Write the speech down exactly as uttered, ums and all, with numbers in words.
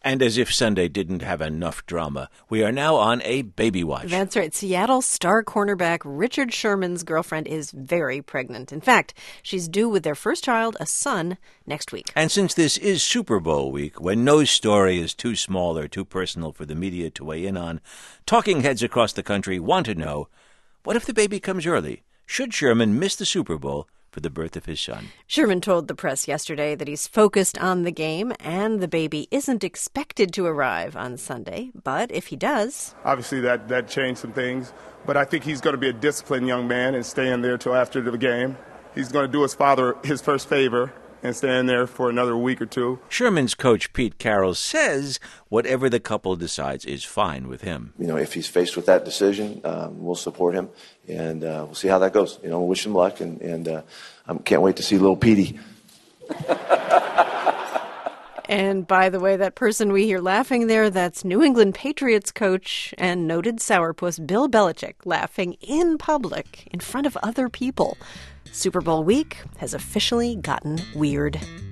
And as if Sunday didn't have enough drama, we are now on a baby watch. That's right. Seattle star cornerback Richard Sherman's girlfriend is very pregnant. In fact, she's due with their first child, a son, next week. And since this is Super Bowl week, when no story is too small or too personal for the media to weigh in on, talking heads across the country want to know, what if the baby comes early? Should Sherman miss the Super Bowl for the birth of his son? Sherman told the press yesterday that he's focused on the game and the baby isn't expected to arrive on Sunday. But if he does... Obviously, that, that changed some things. But I think he's going to be a disciplined young man and stay in there till after the game. He's going to do his father his first favor and stay in there for another week or two. Sherman's coach, Pete Carroll, says whatever the couple decides is fine with him. You know, if he's faced with that decision, um, we'll support him, and uh, we'll see how that goes. You know, we'll wish him luck, and, and uh, I can't wait to see little Petey. And by the way, that person we hear laughing there, that's New England Patriots coach and noted sourpuss Bill Belichick laughing in public in front of other people. Super Bowl week has officially gotten weird.